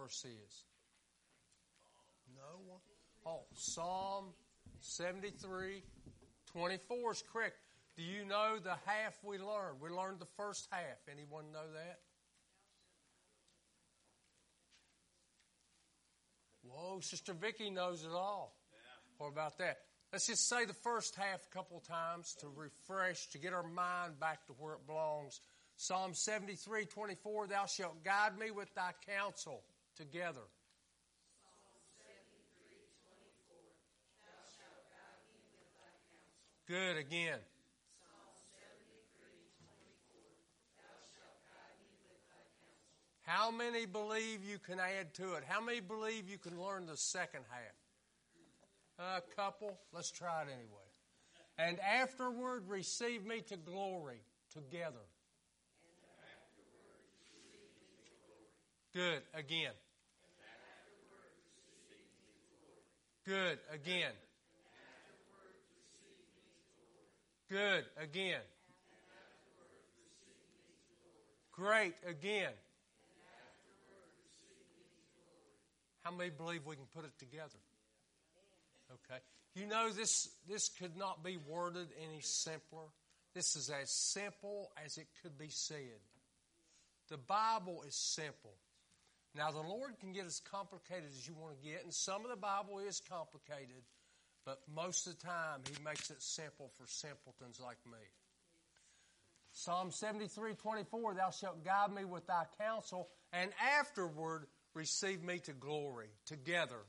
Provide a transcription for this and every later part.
verse is? No one? Oh, Psalm 73:24 is correct. Do you know the half we learned? We learned the first half. Anyone know that? Whoa, Sister Vicky knows it all. What about that? Let's just say the first half a couple of times to refresh, to get our mind back to where it belongs. Psalm 73:24, thou shalt guide me with thy counsel together. Psalm 73:24, thou shalt guide me with thy counsel. Good, again. Psalm 73:24, thou shalt guide me with thy counsel. How many believe you can add to it? How many believe you can learn the second half? A couple. Let's try it anyway. And afterward receive me to glory together. And afterward receive me to glory. Good, again. And afterward receive me to glory. Good, again. And afterward receive me to glory. Good, again. And afterward receive me to glory. Great, again. And afterward receive me to glory. How many believe we can put it together? Okay. You know, this could not be worded any simpler. This is as simple as it could be said. The Bible is simple. Now, the Lord can get as complicated as you want to get, and some of the Bible is complicated, but most of the time He makes it simple for simpletons like me. Psalm 73:24, thou shalt guide me with thy counsel, and afterward receive me to glory together.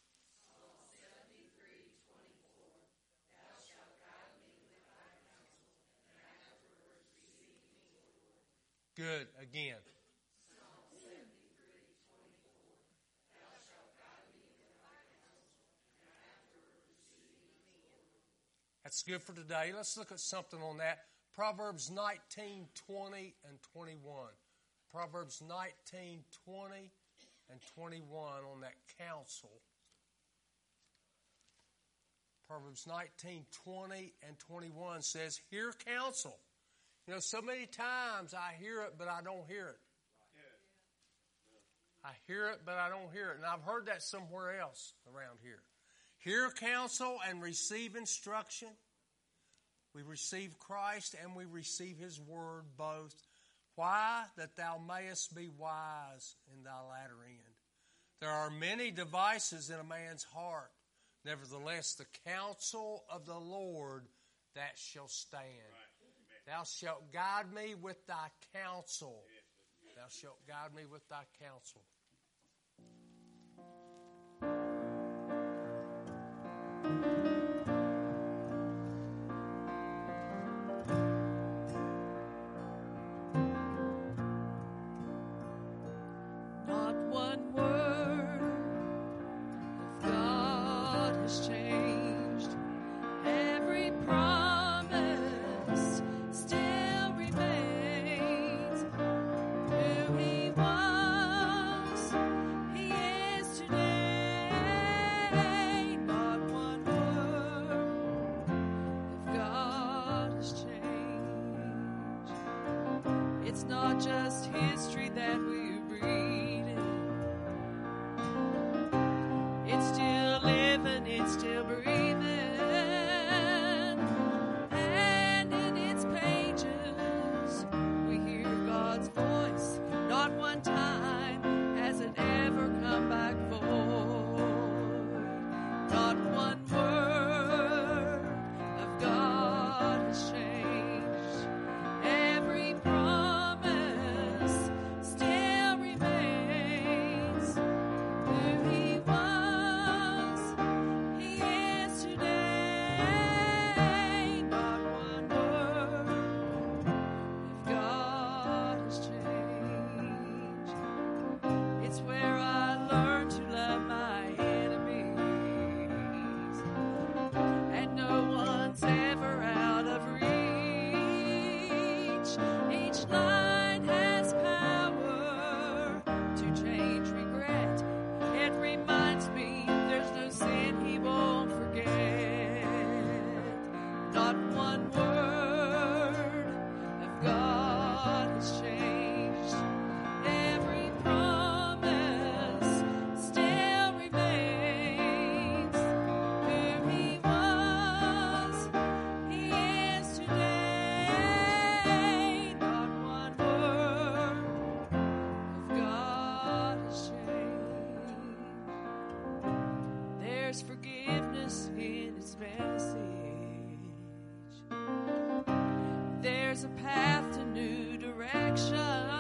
Good, again. Psalm 73:24, thou shalt guide me with thy counsel, and afterward receive me. That's good for today. Let's look at something on that. Proverbs 19:20 and 21. Proverbs 19:20 and 21 on that counsel. Proverbs 19:20 and 21 says, hear counsel. You know, so many times I hear it, but I don't hear it. I hear it, but I don't hear it. And I've heard that somewhere else around here. Hear counsel and receive instruction. We receive Christ and we receive His word both. Why? That thou mayest be wise in thy latter end. There are many devices in a man's heart. Nevertheless, the counsel of the Lord, that shall stand. Right. Thou shalt guide me with thy counsel. Thou shalt guide me with thy counsel. Not one word of God has changed. Every promise still remains. Who He was, He is today. There's forgiveness in His message. There's a path to new direction.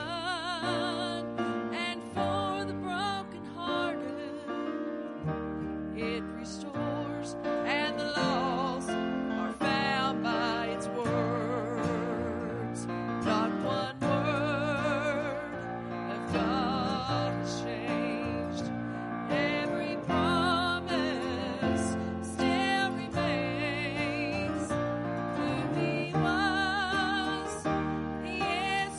And for the brokenhearted, it restores. And the lost are found by its words. Not one word of God has changed. Every promise still remains. Who He was, He is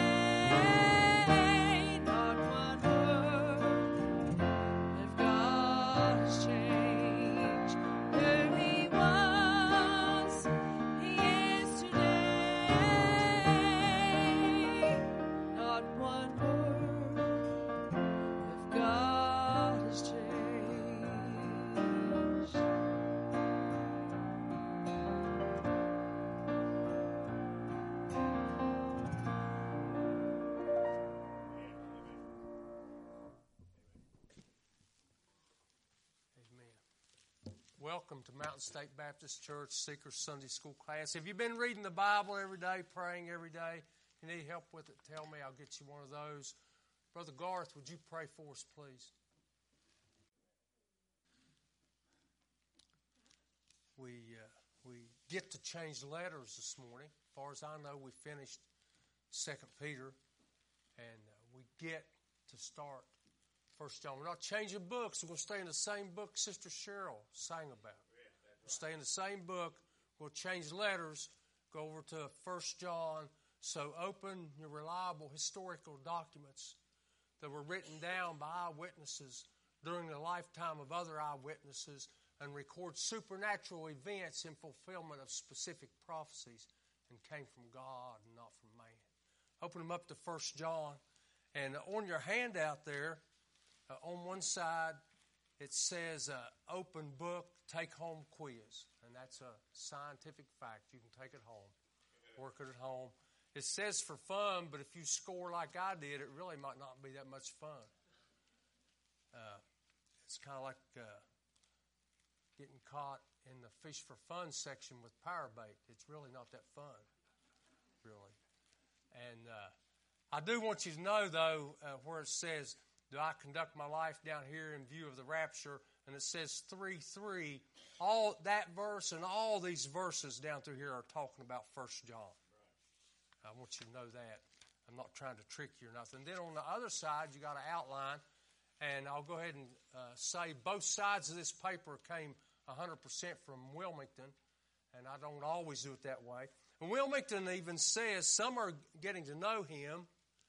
today. Not one word of God has changed. Who He was, He is today. Not one word of God has changed. Amen. Welcome to Mountain State Baptist Church Seeker Sunday School class. Have you been reading the Bible every day, praying every day? You need help with it, tell me. I'll get you one of those. Brother Garth, would you pray for us, please? We get to change letters this morning. As far as I know, we finished 2 Peter, and we get to start 1 John. We're not changing books. We're going to stay in the same book Sister Cheryl sang about. We'll stay in the same book. We'll change letters, go over to 1 John. So open your reliable historical documents that were written down by eyewitnesses during the lifetime of other eyewitnesses and record supernatural events in fulfillment of specific prophecies and came from God and not from man. Open them up to 1 John. And on your handout there, on one side, it says open book, take home quiz. And that's a scientific fact. You can take it home, work it at home. It says for fun, but if you score like I did, it really might not be that much fun. It's kind of like getting caught in the fish for fun section with power bait. It's really not that fun, really. And I do want you to know, though, where it says, do I conduct my life down here in view of the rapture? And it says 3:3. All that verse and all these verses down through here are talking about 1 John. I want you to know that. I'm not trying to trick you or nothing. Then on the other side, you got an outline. And I'll go ahead and say both sides of this paper came 100% from Wilmington. And I don't always do it that way. And Wilmington even says some are getting to know him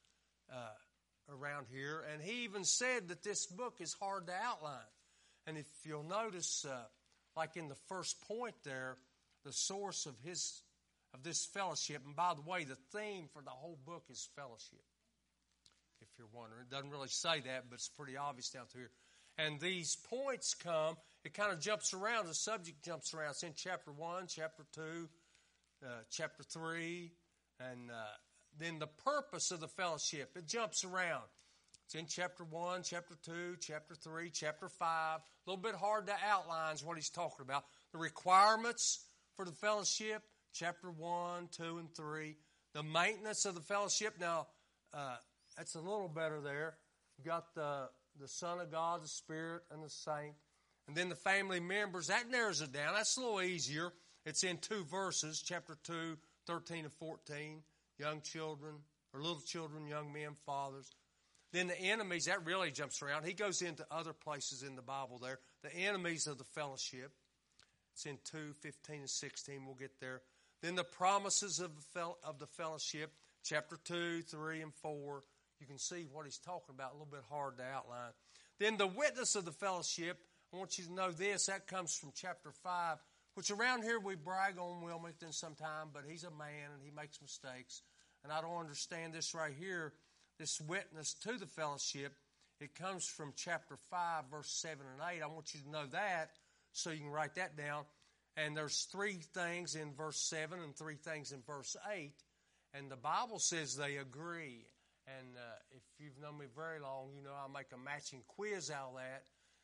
around here. And he even said that this book is hard to outline. And if you'll notice, like in the first point there, the source of this fellowship. And by the way, the theme for the whole book is fellowship. If you're wondering, it doesn't really say that, but it's pretty obvious down through here. And these points come, it kind of jumps around, the subject jumps around. It's in chapter 1, chapter 2, chapter 3, and then the purpose of the fellowship, it jumps around. It's in chapter 1, chapter 2, chapter 3, chapter 5. A little bit hard to outline is what he's talking about. The requirements for the fellowship, chapter 1, 2, and 3. The maintenance of the fellowship. Now, that's a little better there. You've got the Son of God, the Spirit, and the Saint. And then the family members. That narrows it down. That's a little easier. It's in 2 verses, chapter 2, 13 and 14. Young children, or little children, young men, fathers. Then the enemies, that really jumps around. He goes into other places in the Bible there. The enemies of the fellowship. It's in 2, 15 and 16. We'll get there. Then the promises of the fellowship, chapter 2, 3, and 4. You can see what he's talking about, a little bit hard to outline. Then the witness of the fellowship, I want you to know this, that comes from chapter 5, which around here we brag on Wilmington sometime, but he's a man and he makes mistakes. And I don't understand this right here, this witness to the fellowship. It comes from chapter 5, verse 7 and 8. I want you to know that so you can write that down. And there's 3 things in verse 7 and 3 things in verse 8. And the Bible says they agree. And if you've known me very long, you know I make a matching quiz out of that.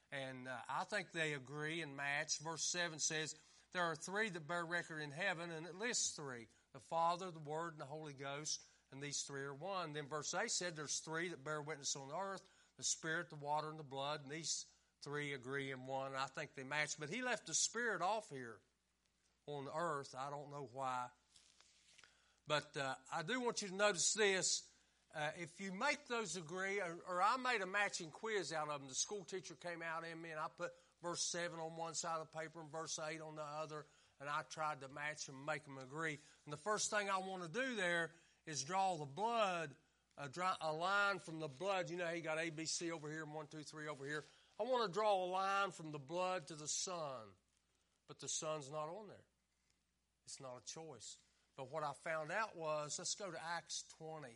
And I think they agree and match. Verse 7 says, there are three that bear record in heaven, and it lists three. The Father, the Word, and the Holy Ghost, and these three are one. Then verse 8 said there's three that bear witness on the earth, the Spirit, the water, and the blood, and these three agree in one. I think they match. But he left the Spirit off here on the earth. I don't know why. But I do want you to notice this. If you make those agree, or I made a matching quiz out of them. The school teacher came out in me, and I put verse 7 on one side of the paper and verse 8 on the other, and I tried to match them, make them agree. And the first thing I want to do there is draw the blood, a line from the blood. You know how you got ABC over here and 1, 2, 3 over here. I want to draw a line from the blood to the sun, but the sun's not on there. It's not a choice. But what I found out was, let's go to Acts 20,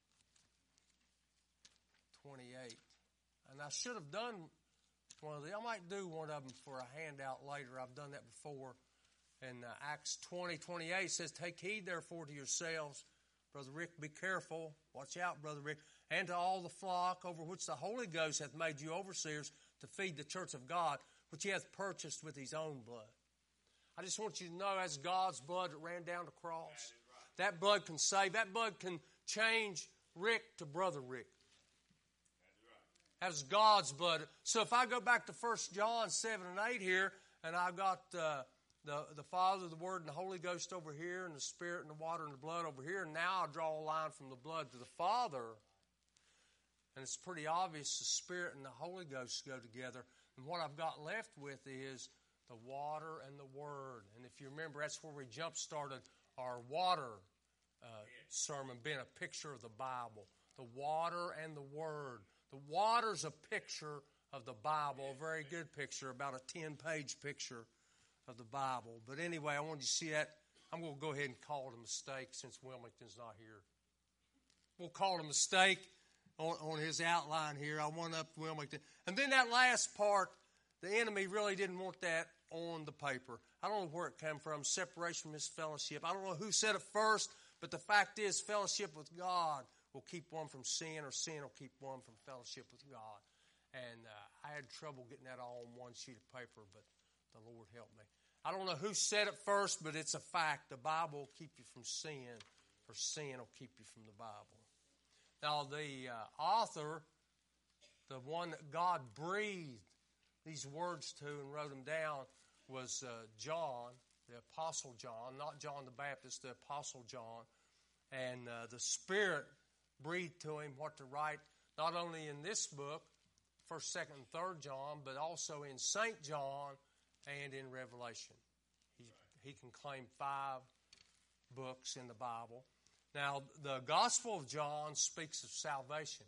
28. And I should have done one of these. I might do one of them for a handout later. I've done that before. And Acts 20, 28 says, take heed therefore to yourselves. Brother Rick, be careful. Watch out, Brother Rick. And to all the flock over which the Holy Ghost hath made you overseers to feed the church of God, which he hath purchased with his own blood. I just want you to know that's God's blood that ran down the cross. That blood can save. That blood can change Rick to Brother Rick. That's God's blood. So if I go back to 1 John 7 and 8 here, and I've got the Father, the Word, and the Holy Ghost over here, and the Spirit, and the water, and the blood over here, and now I'll draw a line from the blood to the Father. And it's pretty obvious the Spirit and the Holy Ghost go together. And what I've got left with is the water and the Word. And if you remember, that's where we jump-started our water sermon, being a picture of the Bible. The water and the Word. The water's a picture of the Bible, a very good picture, about a 10-page picture of the Bible. But anyway, I wanted you to see that. I'm going to go ahead and call it a mistake since Wilmington's not here. We'll call it a mistake on his outline here. I went up Wilmington. And then that last part, the enemy really didn't want that on the paper. I don't know where it came from, separation from his fellowship. I don't know who said it first, but the fact is fellowship with God will keep one from sin, or sin will keep one from fellowship with God. And I had trouble getting that all on one sheet of paper, but the Lord helped me. I don't know who said it first, but it's a fact. The Bible will keep you from sin, or sin will keep you from the Bible. Now, the author, the one that God breathed these words to and wrote them down, was John, the Apostle John, not John the Baptist, the Apostle John. And the Spirit breathed to him what to write, not only in this book, 1st, 2nd, and 3rd John, but also in St. John and in Revelation. He can claim 5 books in the Bible. Now, the Gospel of John speaks of salvation.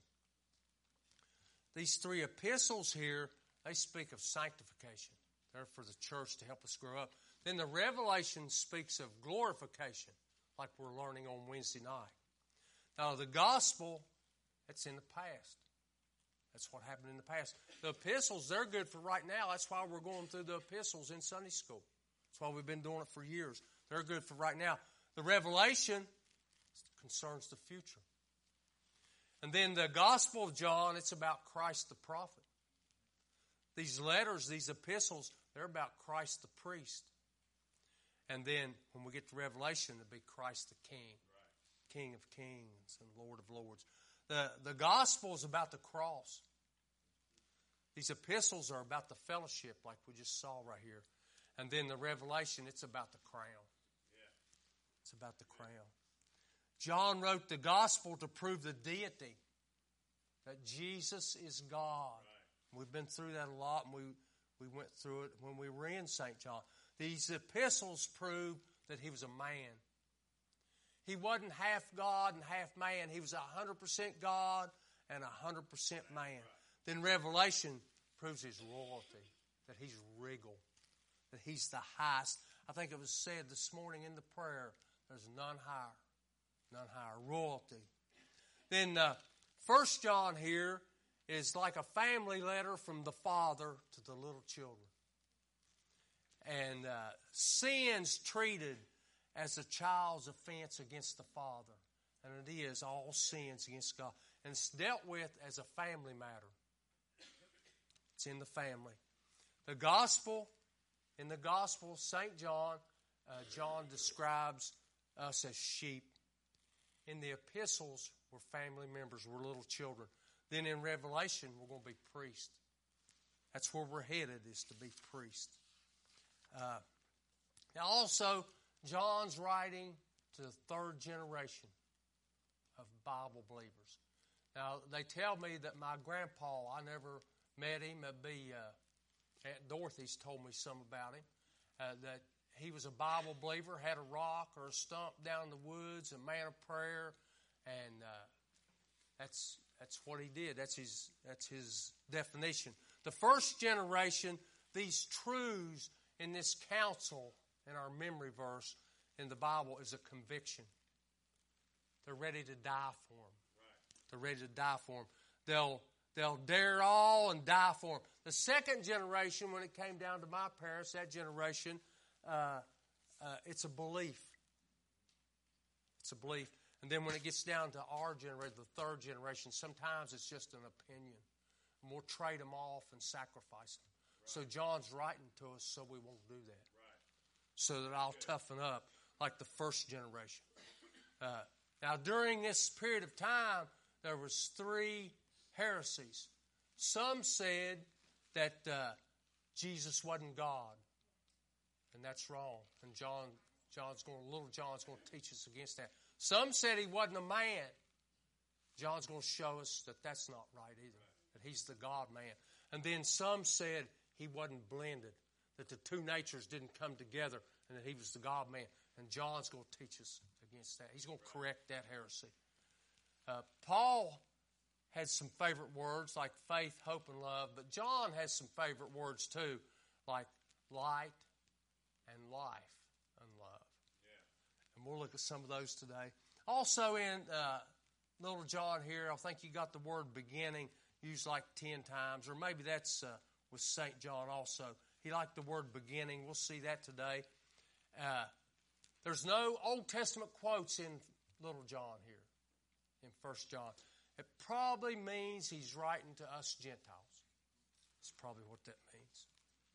These 3 epistles here, they speak of sanctification. They're for the church to help us grow up. Then the Revelation speaks of glorification, like we're learning on Wednesday night. Now, the Gospel, it's in the past. That's what happened in the past. The epistles, they're good for right now. That's why we're going through the epistles in Sunday school. That's why we've been doing it for years. They're good for right now. The Revelation concerns the future. And then the Gospel of John, it's about Christ the prophet. These letters, these epistles, they're about Christ the priest. And then when we get to Revelation, it'll be Christ the King. King of kings and Lord of lords. The gospel is about the cross. These epistles are about the fellowship like we just saw right here. And then the Revelation, it's about the crown. It's about the crown. John wrote the gospel to prove the deity, that Jesus is God. We've been through that a lot, and we went through it when we were in St. John. These epistles prove that he was a man. He wasn't half God and half man. He was 100% God and 100% man. Then Revelation proves his royalty, that he's regal, that he's the highest. I think it was said this morning in the prayer, there's none higher, royalty. Then 1 John here is like a family letter from the father to the little children. And sin's treated as a child's offense against the Father. And it is all sins against God. And it's dealt with as a family matter. It's in the family. In the gospel, St. John, John describes us as sheep. In the epistles, we're family members, we're little children. Then in Revelation, we're going to be priests. That's where we're headed, is to be priests. Now also, John's writing to the third generation of Bible believers. Now, they tell me that my grandpa, I never met him. Aunt Dorothy's told me some about him, that he was a Bible believer, had a rock or a stump down in the woods, a man of prayer, and that's what he did. That's his definition. The first generation, these truths in this counsel in our memory verse in the Bible is a conviction. They're ready to die for him. Right. They're ready to die for him. They'll dare all and die for him. The second generation, when it came down to my parents, that generation, it's a belief. It's a belief. And then when it gets down to our generation, the third generation, sometimes it's just an opinion. And we'll trade them off and sacrifice them. Right. So John's writing to us so we won't do that. Right. So that I'll toughen up like the first generation. Now, during this period of time, there was 3 heresies. Some said that Jesus wasn't God, and that's wrong. And little John's going to teach us against that. Some said he wasn't a man. John's going to show us that that's not right either, that he's the God man. And then some said he wasn't blended, that the two natures didn't come together, and that he was the God man. And John's going to teach us against that. He's going to correct that heresy. Paul had some favorite words like faith, hope, and love, but John has some favorite words too, like light and life and love. Yeah. And we'll look at some of those today. Also in little John here, I think you got the word beginning used like 10 times, or maybe that's with St. John also. He liked the word beginning. We'll see that today. There's no Old Testament quotes in little John here, in 1 John. It probably means he's writing to us Gentiles. That's probably what that means.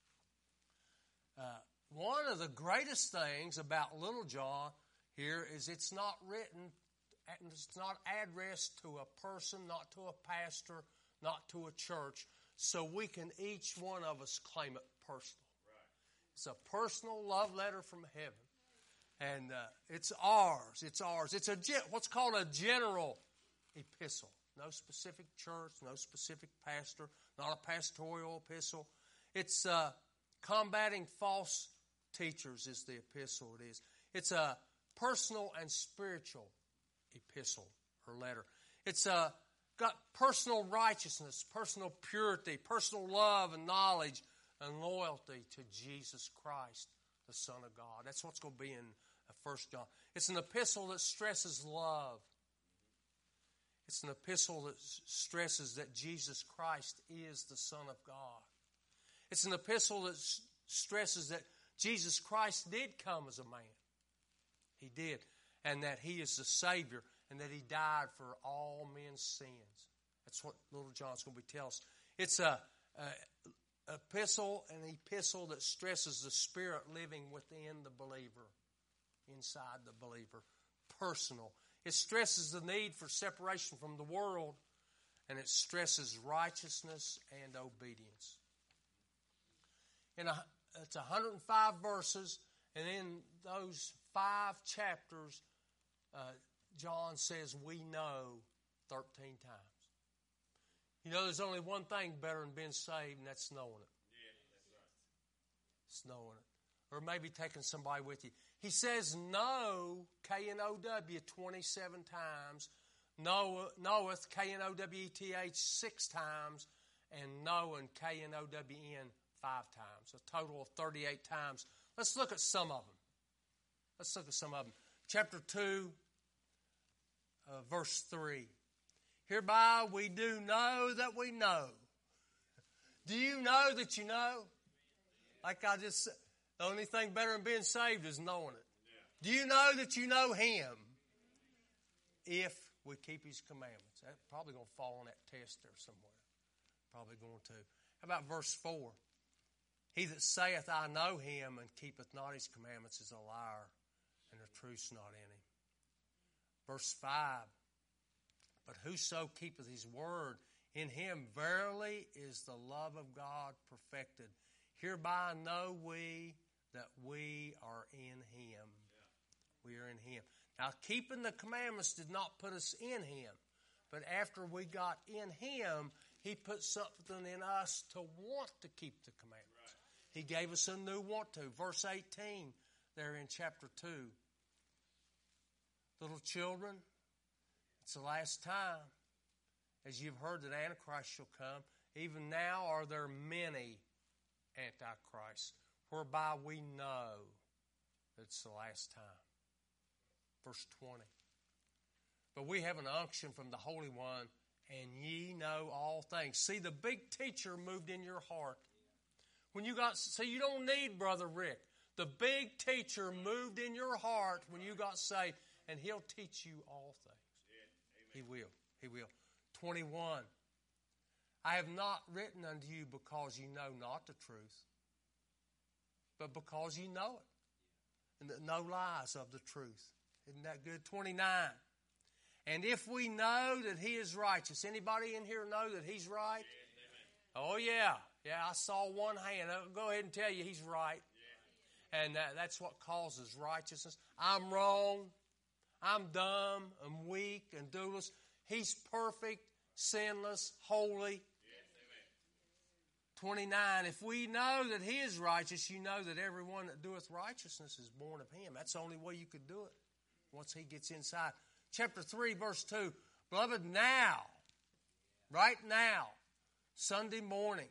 One of the greatest things about little John here is it's not written, it's not addressed to a person, not to a pastor, not to a church, so we can each one of us claim it personal. Right. It's a personal love letter from heaven. And it's ours. It's ours. It's what's called a general epistle. No specific church, no specific pastor, not a pastoral epistle. It's combating false teachers is the epistle it is. It's a personal and spiritual epistle or letter. It's got personal righteousness, personal purity, personal love and knowledge and loyalty to Jesus Christ, the Son of God. That's what's going to be in 1 John. It's an epistle that stresses love. It's an epistle that stresses that Jesus Christ is the Son of God. It's an epistle that stresses that Jesus Christ did come as a man. He did. And that He is the Savior and that He died for all men's sins. That's what little John's going to be telling us. It's an epistle that stresses the Spirit living within the believer, inside the believer, personal. It stresses the need for separation from the world, and it stresses righteousness and obedience. It's 105 verses, and in those 5 chapters, John says we know 13 times. You know, there's only one thing better than being saved, and that's knowing it. Yeah, that's right. It's knowing it. Or maybe taking somebody with you. He says know, K-N-O-W, 27 times. Knoweth, K-N-O-W-E-T-H, 6 times. And knowing, K-N-O-W-N, 5 times. A total of 38 times. Let's look at some of them. Chapter 2, verse 3. Hereby we do know that we know. Do you know that you know? Like I just said, the only thing better than being saved is knowing it. Yeah. Do you know that you know Him? If we keep His commandments. That's probably going to fall on that test there somewhere. Probably going to. How about verse 4? He that saith, I know him, and keepeth not his commandments is a liar, and the truth's not in him. Verse 5, but whoso keepeth his word, in him verily is the love of God perfected. Hereby know we that we are in him. We are in him. Now, keeping the commandments did not put us in him. But after we got in him, he put something in us to want to keep the commandments. Right. He gave us a new want to. Verse 18 there in chapter 2. Little children, it's the last time. As you've heard that Antichrist shall come, even now are there many Antichrists, whereby we know that it's the last time. Verse 20. But we have an unction from the Holy One, and ye know all things. See, the big teacher moved in your heart. When you got, see, you don't need Brother Rick. The big teacher moved in your heart when you got saved, and he'll teach you all things. He will. He will. 21. I have not written unto you because you know not the truth, but because you know it, and that no lies of the truth. Isn't that good? 29. And if we know that he is righteous, anybody in here know that he's right? Oh, yeah. Yeah, I saw one hand. I'll go ahead and tell you he's right. And that's what causes righteousness. I'm wrong. I'm dumb. I'm weak and doeless. He's perfect, sinless, holy. 29. If we know that he is righteous, you know that everyone that doeth righteousness is born of him. That's the only way you could do it, once he gets inside. Chapter 3, verse 2. Beloved, now, right now, Sunday morning,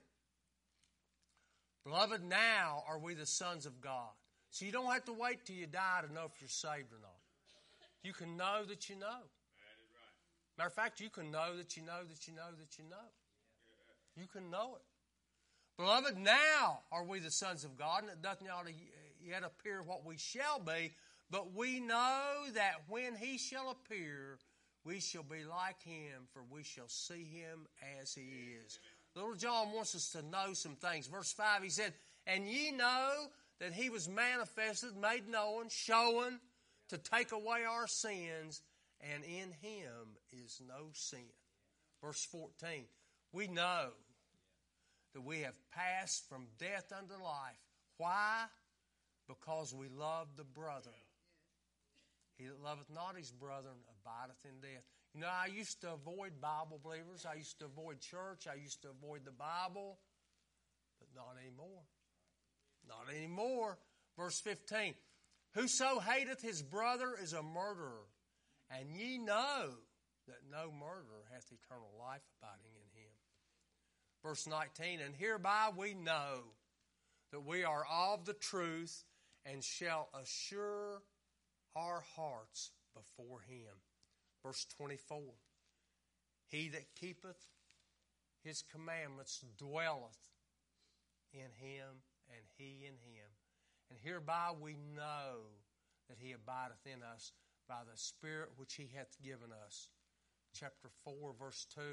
beloved, now are we the sons of God. So you don't have to wait till you die to know if you're saved or not. You can know that you know. Matter of fact, you can know that you know that you know that you know. You can know it. Beloved, now are we the sons of God, and it doth not yet appear what we shall be, but we know that when he shall appear, we shall be like him, for we shall see him as he is. Little John wants us to know some things. Verse 5, he said, and ye know that he was manifested, made known, shown to take away our sins, and in him is no sin. Verse 14, we know that we have passed from death unto life. Why? Because we love the brethren. He that loveth not his brethren abideth in death. You know, I used to avoid Bible believers. I used to avoid church. I used to avoid the Bible. But not anymore. Not anymore. Verse 15. Whoso hateth his brother is a murderer. And ye know that no murderer hath eternal life abiding in him. Verse 19. And hereby we know that we are of the truth, and shall assure our hearts before him. Verse 24. He that keepeth his commandments dwelleth in him, and he in him. And hereby we know that he abideth in us by the Spirit which he hath given us. Chapter 4, verse 2.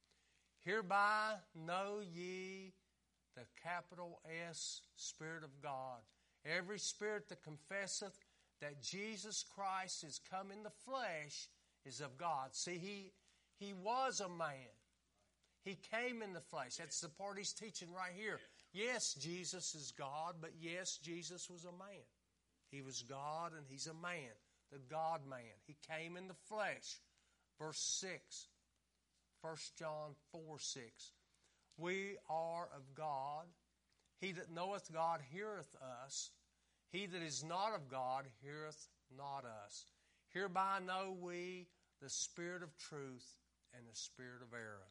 Hereby know ye the capital S Spirit of God. Every spirit that confesseth that Jesus Christ is come in the flesh is of God. See, he was a man. He came in the flesh. That's the part he's teaching right here. Yes, Jesus is God, but yes, Jesus was a man. He was God and he's a man, the God-man. He came in the flesh. Verse 6, 1 John 4:6. We are of God. He that knoweth God heareth us. He that is not of God heareth not us. Hereby know we the spirit of truth and the spirit of error.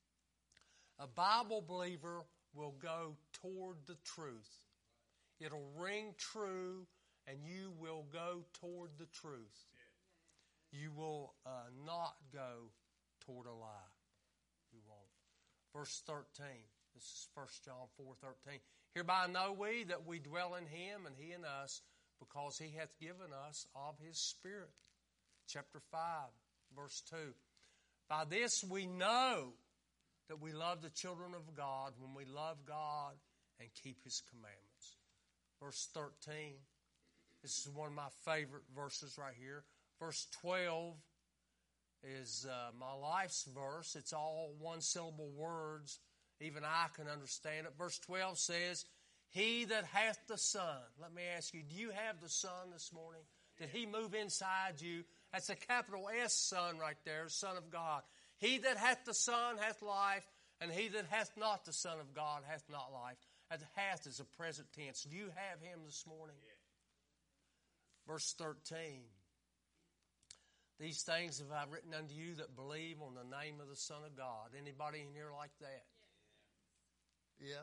A Bible believer will go toward the truth. It'll ring true, and you will go toward the truth. You will not go toward a lie. You won't. Verse 13. This is 1 John 4:13. Hereby know we that we dwell in him, and he in us, because he hath given us of his Spirit. Chapter 5, verse 2. By this we know that we love the children of God when we love God and keep His commandments. Verse 13. This is one of my favorite verses right here. Verse 12 is my life's verse. It's all one-syllable words. Even I can understand it. Verse 12 says, He that hath the Son. Let me ask you, do you have the Son this morning? Did He move inside you? That's a capital S Son right there, Son of God. He that hath the Son hath life, and he that hath not the Son of God hath not life. And hath is a present tense. Do you have Him this morning? Verse 13. These things have I written unto you that believe on the name of the Son of God. Anybody in here like that? Yeah.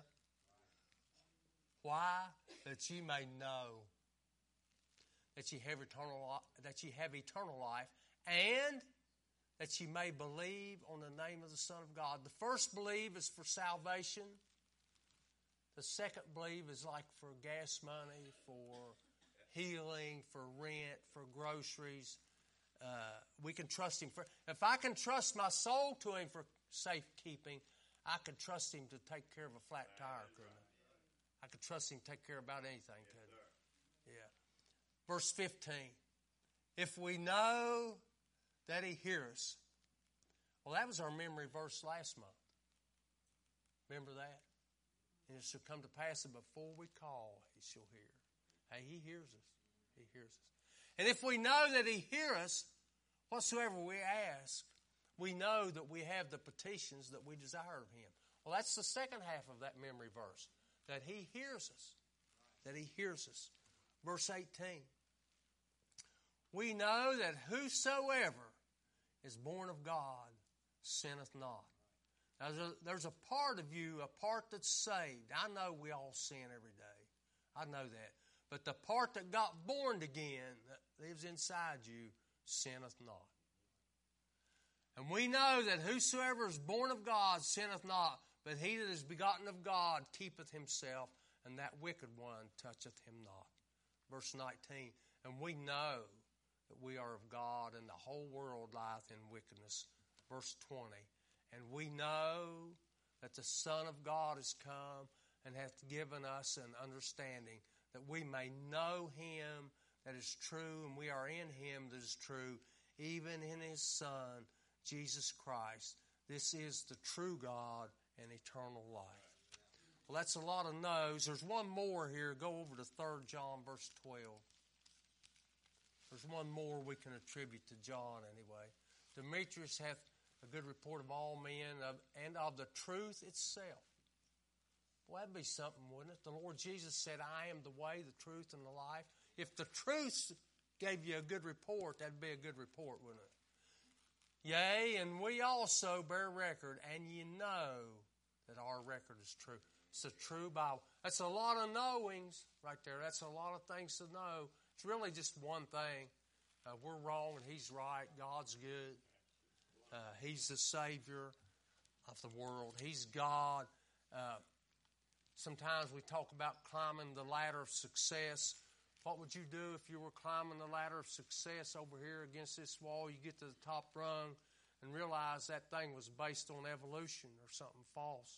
Why? That ye may know that ye have eternal life, and that ye may believe on the name of the Son of God. The first believe is for salvation. The second believe is like for gas money, for healing, for rent, for groceries. We can trust Him. If I can trust my soul to Him for safekeeping, I can trust Him to take care of a flat tire, couldn't I? I could trust Him to take care of about anything, couldn't I? Yeah. Verse 15. If we know that He hears us. Well, that was our memory verse last month. Remember that? And it shall come to pass that before we call, He shall hear. Hey, He hears us. He hears us. And if we know that He hears us, whatsoever we ask, we know that we have the petitions that we desire of Him. Well, that's the second half of that memory verse, that He hears us. That He hears us. Verse 18. We know that whosoever is born of God sinneth not. Now, there's a part of you, a part that's saved. I know we all sin every day. I know that. But the part that got born again, that lives inside you, sinneth not. And we know that whosoever is born of God sinneth not, but he that is begotten of God keepeth himself, and that wicked one toucheth him not. Verse 19. And we know that we are of God, and the whole world lieth in wickedness. Verse 20. And we know that the Son of God is come and hath given us an understanding, that we may know Him that is true, and we are in Him that is true, even in His Son, Jesus Christ. This is the true God and eternal life. Well, that's a lot of no's. There's one more here. Go over to 3 John verse 12. There's one more we can attribute to John anyway. Demetrius hath a good report of all men and of the truth itself. Well, that'd be something, wouldn't it? The Lord Jesus said, I am the way, the truth, and the life. If the truth gave you a good report, that'd be a good report, wouldn't it? Yea, and we also bear record, and ye know that our record is true. It's a true Bible. That's a lot of knowings right there. That's a lot of things to know. It's really just one thing. We're wrong and He's right. God's good. He's the Savior of the world. He's God. Sometimes we talk about climbing the ladder of success. What would you do if you were climbing the ladder of success over here against this wall? You get to the top rung and realize that thing was based on evolution or something false.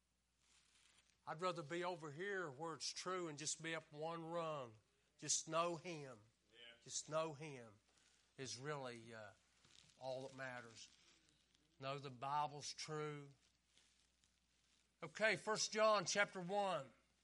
I'd rather be over here where it's true and just be up one rung. Just know Him. Yeah. Just know Him is really all that matters. Know the Bible's true. Okay, 1 John chapter 1.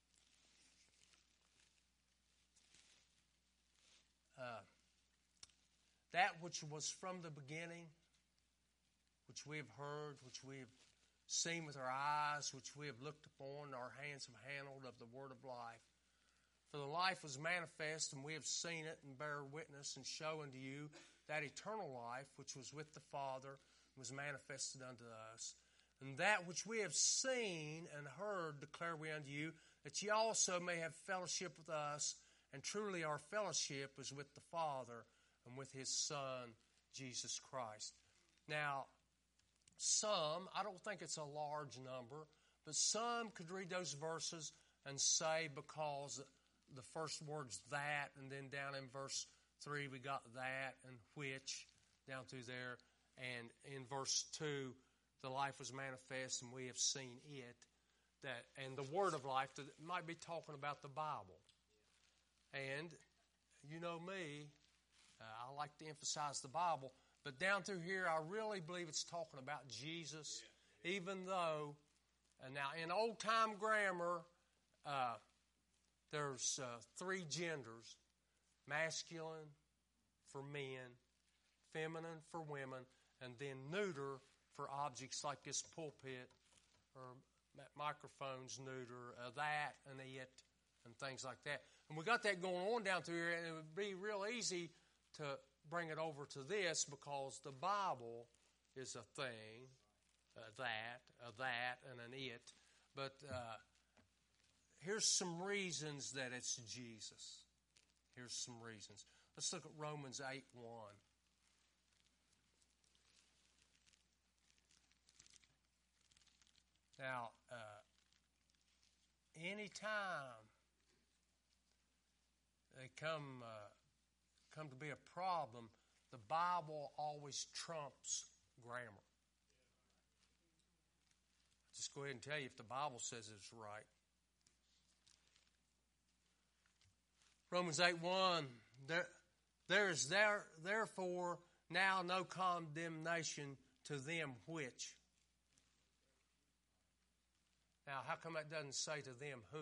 That which was from the beginning, which we have heard, which we have seen with our eyes, which we have looked upon, our hands have handled of the word of life. For the life was manifest, and we have seen it, and bear witness, and show unto you that eternal life which was with the Father, was manifested unto us. And that which we have seen and heard declare we unto you, that ye also may have fellowship with us. And truly our fellowship is with the Father and with His Son, Jesus Christ. Now, some, I don't think it's a large number, but some could read those verses and say because the first word's that, and then down in verse 3 we got that and which down through there. And in verse 2, the life was manifest, and we have seen it. And the word of life, that might be talking about the Bible. And you know me, I like to emphasize the Bible, but down through here, I really believe it's talking about Jesus, even though, now in old-time grammar, there's 3 genders: masculine for men, feminine for women, and then neuter for objects like this pulpit or microphones, neuter, that and it, and things like that. And we got that going on down through here, and it would be real easy to bring it over to this because the Bible is a thing, that, and an it. But here's some reasons that it's Jesus. Here's some reasons. Let's look at Romans 8:1. Now, anytime they come to be a problem, the Bible always trumps grammar. Just go ahead and tell you if the Bible says it's right. Romans 8:1, there is therefore now no condemnation to them which. Now, how come that doesn't say to them who?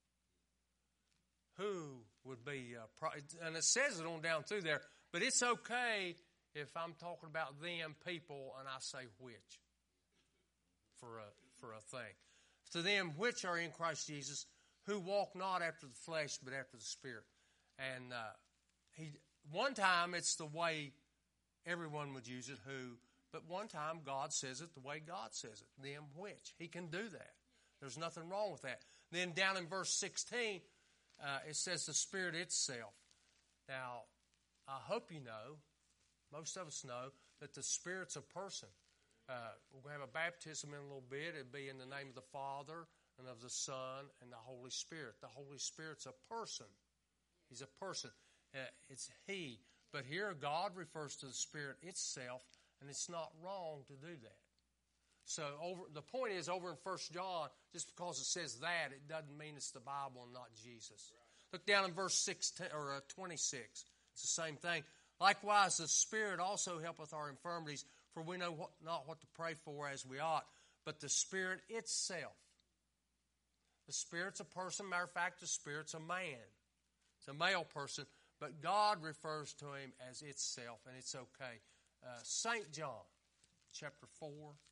Who would be, and it says it on down through there, but it's okay if I'm talking about them, people, and I say which for a thing. To them which are in Christ Jesus, who walk not after the flesh, but after the Spirit. And one time it's the way everyone would use it, who, but one time God says it the way God says it, them which. He can do that. There's nothing wrong with that. Then down in verse 16, it says the Spirit itself. Now, I hope you know, most of us know, that the Spirit's a person. We're going to have a baptism in a little bit. It'll be in the name of the Father and of the Son and the Holy Spirit. The Holy Spirit's a person. He's a person. It's He. But here God refers to the Spirit itself, and it's not wrong to do that. So the point is, over in 1 John, just because it says that, it doesn't mean it's the Bible and not Jesus. Right. Look down in verse 16 or 26. It's the same thing. Likewise, the Spirit also helpeth our infirmities, for we know not what to pray for as we ought, but the Spirit itself. The Spirit's a person. Matter of fact, the Spirit's a man. It's a male person, but God refers to him as itself, and it's okay. St. John, chapter 4.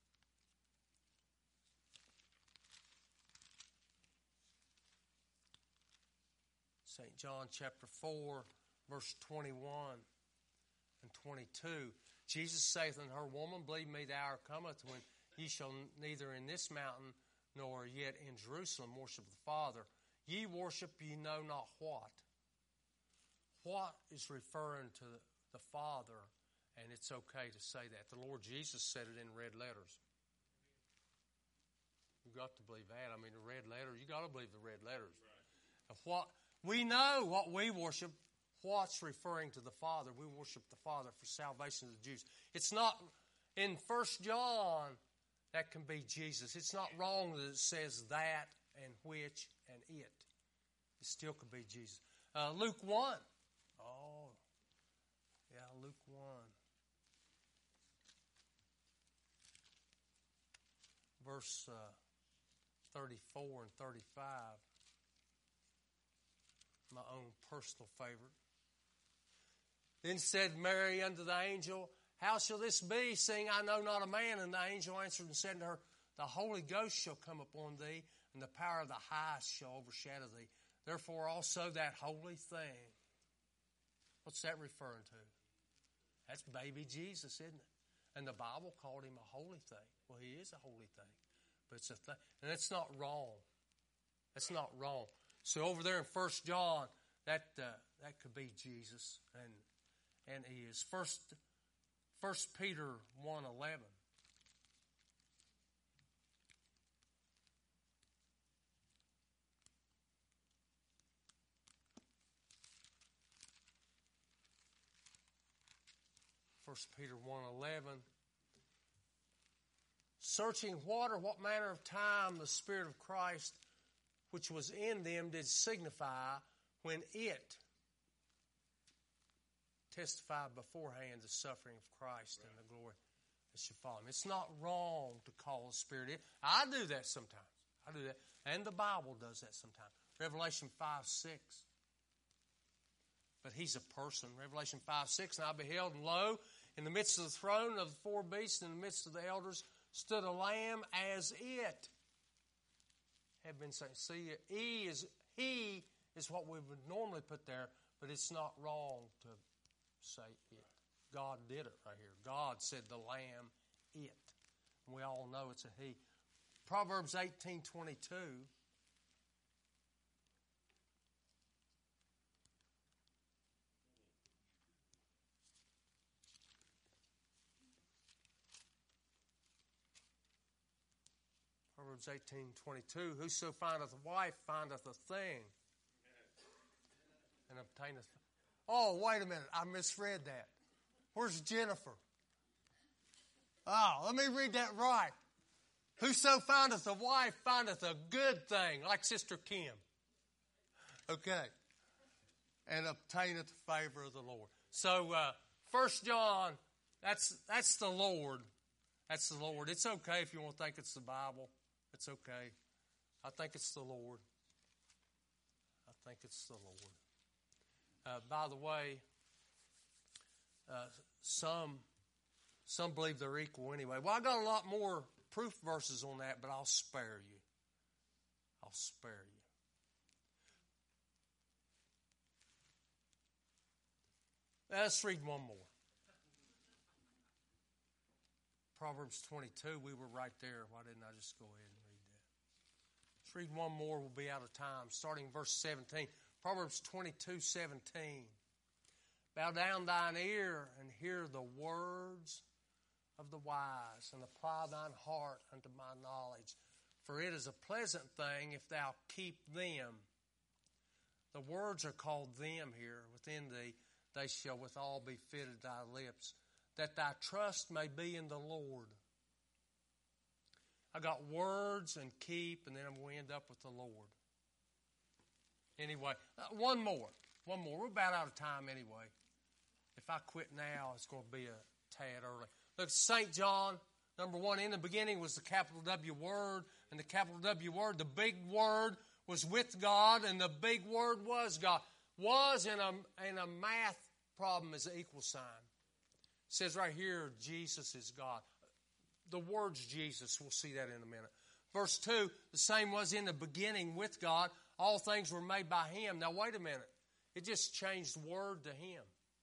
St. John chapter 4, verse 21 and 22. Jesus saith unto her, Woman, believe me, the hour cometh when ye shall neither in this mountain nor yet in Jerusalem worship the Father. Ye worship ye know not what. What is referring to the Father, and it's okay to say that. The Lord Jesus said it in red letters. You've got to believe that. I mean, the red letters, you've got to believe the red letters. Right. What we know what we worship, what's referring to the Father. We worship the Father for salvation of the Jews. It's not, in 1 John, that can be Jesus. It's not wrong that it says that and which and it. It still could be Jesus. Luke 1. Oh, yeah, Luke 1. Verse 34 and 35. My own personal favorite. Then said Mary unto the angel, How shall this be, seeing I know not a man? And the angel answered and said to her, The Holy Ghost shall come upon thee, and the power of the highest shall overshadow thee. Therefore also that holy thing. What's that referring to? That's baby Jesus, isn't it? And the Bible called him a holy thing. Well, he is a holy thing. But it's a thing. And that's not wrong. That's not wrong. So over there in 1 John, that could be Jesus, and he is. 1 Peter 1:11. First Peter 1:11. searching what manner of time the Spirit of Christ which was in them did signify when it testified beforehand the suffering of Christ and the glory that should follow him. It's not wrong to call the Spirit in. I do that sometimes. I do that. And the Bible does that sometimes. Revelation 5:6. But he's a person. Revelation 5:6. And I beheld, and lo, in the midst of the throne of the four beasts, and in the midst of the elders, stood a lamb as it had been saying. See, he is what we would normally put there, but it's not wrong to say it. God did it right here. God said the lamb, it. And we all know it's a he. Proverbs 18:22. Proverbs 18:22. Whoso findeth a wife findeth a thing and obtaineth. Oh, wait a minute. I misread that. Where's Jennifer? Oh, let me read that right. Whoso findeth a wife findeth a good thing, like Sister Kim. Okay. And obtaineth the favor of the Lord. So, 1 John, that's the Lord. That's the Lord. It's okay if you want to think it's the Bible. It's okay. I think it's the Lord. I think it's the Lord. By the way, some believe they're equal anyway. Well, I got a lot more proof verses on that, but I'll spare you. I'll spare you. Let's read one more. Proverbs 22, we were right there. Why didn't I just go ahead and read that? Let's read one more. We'll be out of time. Starting verse 17. Proverbs 22:17. Bow down thine ear and hear the words of the wise, and apply thine heart unto my knowledge. For it is a pleasant thing if thou keep them. The words are called them here. Within thee they shall withal be fitted thy lips, that thy trust may be in the Lord. I got words and keep, and then I'm going to end up with the Lord. Anyway, one more. We're about out of time anyway. If I quit now, it's going to be a tad early. Look, St. John, number 1, in the beginning was the capital W Word, and the capital W Word, the big Word, was with God, and the big Word was God. Was in a math problem is an equal sign. It says right here, Jesus is God. The word's Jesus. We'll see that in a minute. Verse 2, the same was in the beginning with God. All things were made by Him. Now, wait a minute. It just changed word to Him.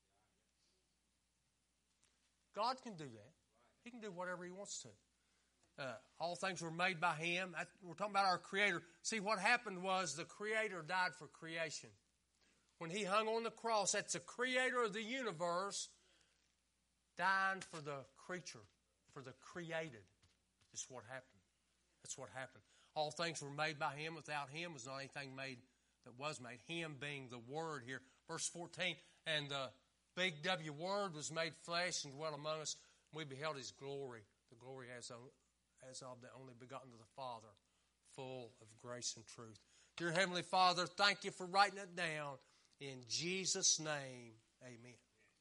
God can do that. He can do whatever He wants to. All things were made by Him. We're talking about our Creator. See, what happened was the Creator died for creation. When He hung on the cross, that's the Creator of the universe dying for the creature, for the created. That's what happened. That's what happened. All things were made by Him. Without Him was not anything made that was made. Him being the Word here. Verse 14, and the big W Word was made flesh and dwelt among us. We beheld His glory. The glory as of the only begotten of the Father, full of grace and truth. Dear Heavenly Father, thank You for writing it down. In Jesus' name, amen.